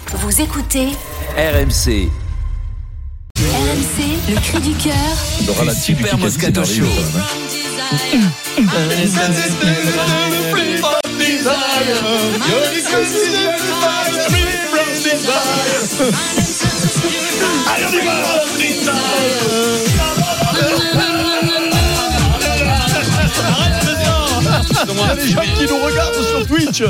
Vous écoutez RMC. RMC, le cri du cœur. Le Super Moscato Show. Allez, on y va. Il y a des gens qui nous regardent sur Twitch.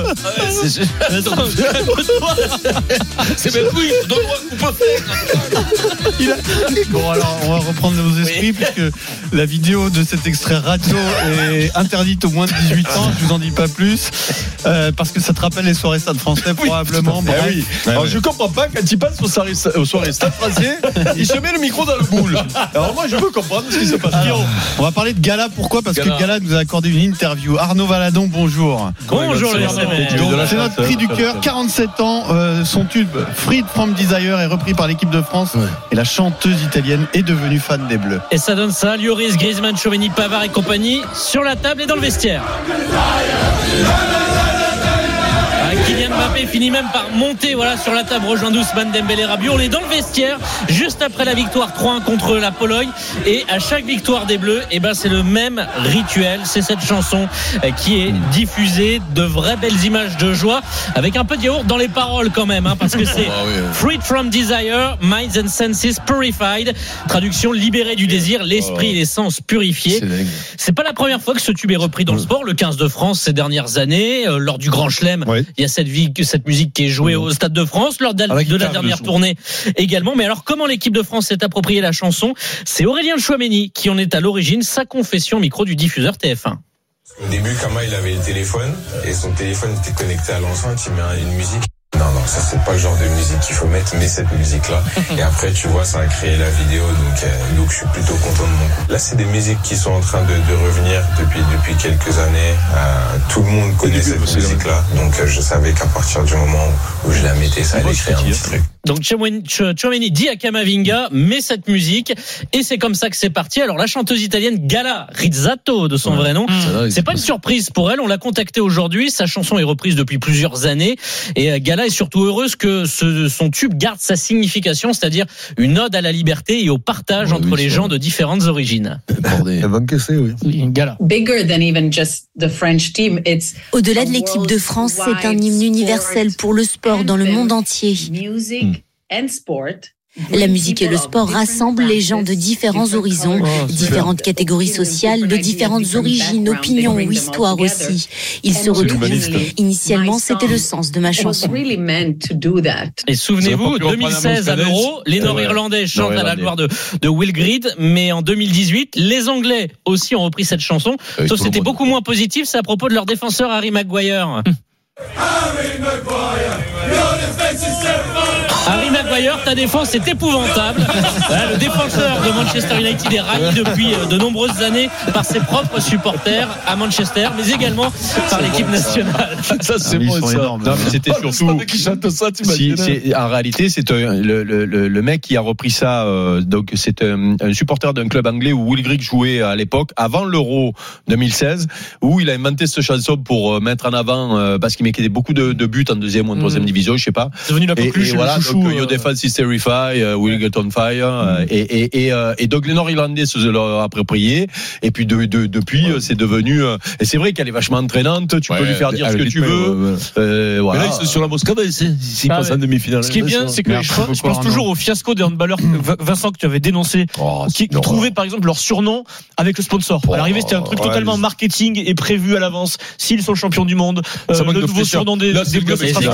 C'est même Twitch, donne-moi qu'on peut faire. Bon, alors on va reprendre nos esprits puisque la vidéo de cet extrait radio est interdite aux moins de 18 ans. Je vous en dis pas plus parce que ça te rappelle les soirées Stade Français probablement. Bref. Oui. Alors je comprends pas quand il passe aux soirées Stade Français, il se met le micro dans le boule. Alors moi je veux comprendre ce qui se passe. Alors, on va parler de Gala. Pourquoi ? Parce que Gala nous a accordé une interview. Arnaud Valadon, bonjour. Bonjour les C'est notre cri du cœur. 47 ans, son tube Freed from Desire est repris par l'équipe de France et la chanteuse italienne est devenue fan des Bleus. Et ça donne ça, Lloris, Griezmann, Tchouaméni, Pavard et compagnie sur la table et dans le vestiaire. Kylian Mbappé finit même par monter sur la table, rejoindre Ousmane Dembélé, Rabiot. On est dans le vestiaire juste après la victoire 3-1 contre la Pologne, et à chaque victoire des Bleus, c'est le même rituel, c'est cette chanson qui est diffusée, de vraies belles images de joie avec un peu de yaourt dans les paroles quand même, parce que c'est Freed from Desire, Minds and Senses Purified, traduction libérée du désir, l'esprit et les sens purifiés. C'est pas la première fois que ce tube est repris dans le sport. Le 15 de France ces dernières années, lors du Grand Chelem, il y a cette musique qui est jouée au Stade de France lors de la dernière tournée également. Mais alors, comment l'équipe de France s'est appropriée la chanson ? C'est Aurélien Tchouaméni qui en est à l'origine. Sa confession au micro du diffuseur TF1. Au début, Kama, il avait le téléphone et son téléphone était connecté à l'enceinte. Il met une musique. Non, ça c'est pas le genre de musique qu'il faut mettre, mais cette musique-là. Et après, tu vois, ça a créé la vidéo, donc je suis plutôt content de mon coup. Là, c'est des musiques qui sont en train de revenir depuis quelques années. Tout le monde connaît cette musique-là, donc je savais qu'à partir du moment où je la mettais, ça allait créer un petit truc. Donc Tchouaméni dit à Camavinga, mets cette musique, et c'est comme ça que c'est parti. Alors la chanteuse italienne Gala Rizzato, de son vrai nom, c'est pas une surprise pour elle, on l'a contactée aujourd'hui, sa chanson est reprise depuis plusieurs années, et Gala est surtout heureuse que son tube garde sa signification, c'est-à-dire une ode à la liberté et au partage entre les gens de différentes origines. Elle va encaisser, Gala. Au-delà de l'équipe de France, c'est un hymne universel pour le sport dans le monde entier. La musique et le sport rassemblent les gens de différents horizons, différentes catégories sociales, de différentes origines, opinions ou histoires aussi. Ils se retrouvent. Initialement, c'était le sens de ma chanson. Et souvenez-vous, 2016 à l'Euro, les Nord-Irlandais chantent à la gloire de Will Greed, mais en 2018, les Anglais aussi ont repris cette chanson. Sauf que c'était beaucoup moins positif, c'est à propos de leur défenseur Harry Maguire. Harry Maguire, ta défense est épouvantable. Le défenseur de Manchester United est raillé depuis de nombreuses années par ses propres supporters à Manchester, mais également par l'équipe nationale. Ça c'est bon, ça. Non, mais c'était surtout qui chante ça, en réalité, c'est le mec qui a repris ça. Donc c'est un supporter d'un club anglais où Will Grigg jouait à l'époque, avant l'Euro 2016, où il a inventé cette chanson pour mettre en avant parce qu'il mettait beaucoup de buts en deuxième ou en troisième division, je sais pas. C'est devenu la coqueluche. Your defense is terrified, will get on fire. Et donc les Nord-Irlandais se l'ont approprié. Et puis depuis, c'est devenu. Et c'est vrai qu'elle est vachement entraînante. Tu peux lui faire dire ce que tu veux. Mais là, ils sont sur la Moscada. S'ils passent en demi-finale. Ce qui est bien, c'est que je pense toujours au fiasco des handballeurs, Vincent, que tu avais dénoncé, qui trouvaient par exemple leur surnom avec le sponsor. À l'arrivée, c'était un truc totalement marketing et prévu à l'avance. S'ils sont champions du monde, le nouveau surnom des Bleus.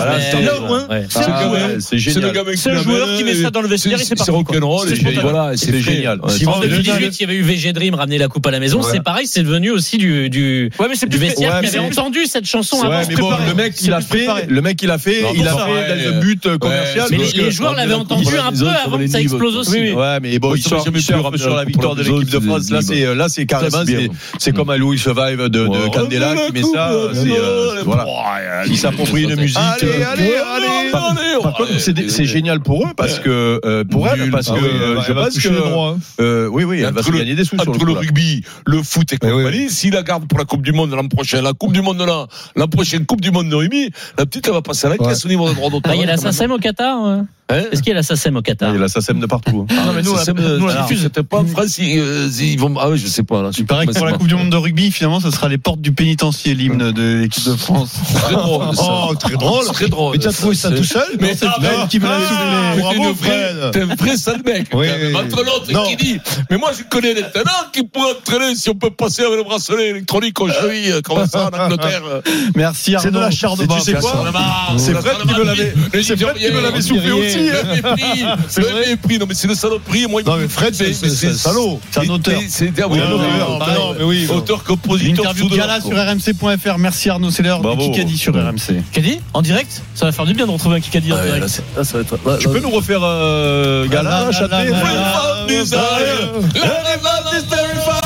C'est génial. C'est un joueur qui met ça dans le vestiaire et c'est parti. C'est rock'n'roll. Voilà, c'est génial. En 2018, il y avait eu VG Dream ramener la coupe à la maison. C'est pareil, c'est devenu aussi du vestiaire qui avait entendu cette chanson avant de se préparer. Le mec, il a fait dans le but commercial. Mais les joueurs l'avaient entendu un peu avant que ça explose aussi. Ouais, mais bon, ils sont sur la victoire de l'équipe de France. Là, c'est carrément, c'est comme un Louis Survive de Candela qui met ça. Voilà. Il s'approprie une musique. Allez. Par contre, c'est génial pour eux parce que je pense que oui, elle va se gagner des sous sur le rugby, le foot et compagnie. S'il la garde pour la Coupe du Monde l'an prochain, la Coupe du Monde là, la prochaine Coupe du Monde de rugby, la petite elle va passer à la caisse au niveau des droits d'auteur. Il y a la SACEM au Qatar. Est-ce qu'il y a la SACEM au Qatar? Il y a la SACEM de partout. Non, mais nous, on la diffuse. C'était pas en France, ils vont. Ah oui, je sais pas. Là, il paraît que pour la Coupe du Monde de rugby, finalement, ça sera les portes du pénitencier, l'hymne de l'équipe de France. Très drôle. Très drôle. Très drôle. Mais tu as trouvé ça tout seul? Mais c'est Fred qui me l'a soulevé. Bravo, Fred. T'es un vrai sale mec. Entre l'autre qui dit, mais moi, je connais des tenants qui pourraient entraîner si on peut passer avec le bracelet électronique aux chevilles, comme ça, en Angleterre. Merci, Arnaud. C'est de la charde-bas. Tu sais quoi? C'est Fred qui me l'avait soufflé aussi. Le mépris, non mais c'est le saloperie. Moi, non mais Fred, c'est salaud. C'est un auteur. C'est un auteur-compositeur. Interview de Gala sur RMC.fr. Merci Arnaud, c'est l'heure du Kikadi sur RMC. Kikadi en direct, ça va faire du bien de retrouver un Kikadi en direct. Tu peux nous refaire Gala, Châtelet?